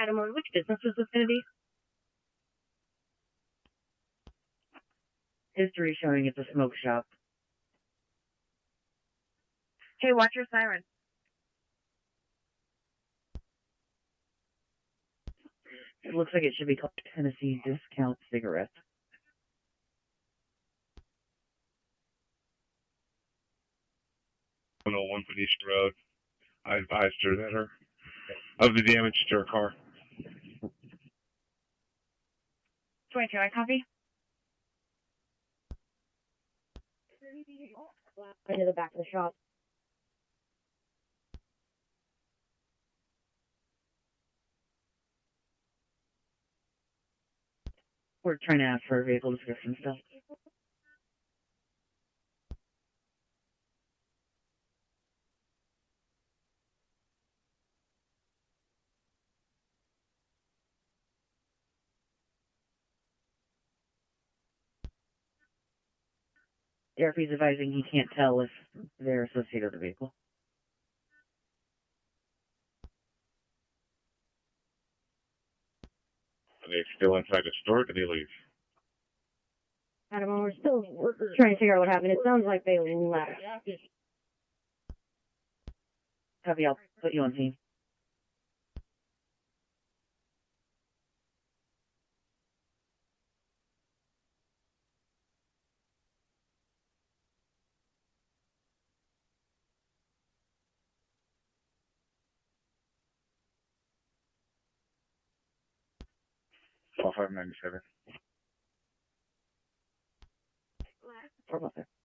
Adam, which business is this going to be? History showing it's a smoke shop. Hey, watch your siren. It looks like it should be called Tennessee Discount Cigarettes. On 101 Phoenicia Road. I advised her that of the damage to her car. 22, I copy. Into the back of the shop. We're trying to ask for a vehicle description stuff. DRP's advising he can't tell if they're associated with the vehicle. Are they still inside the store, or did they leave? Adam, we're trying to figure out what happened. It sounds like they left. Copy, I'll put you on scene. Call 597. Or was it?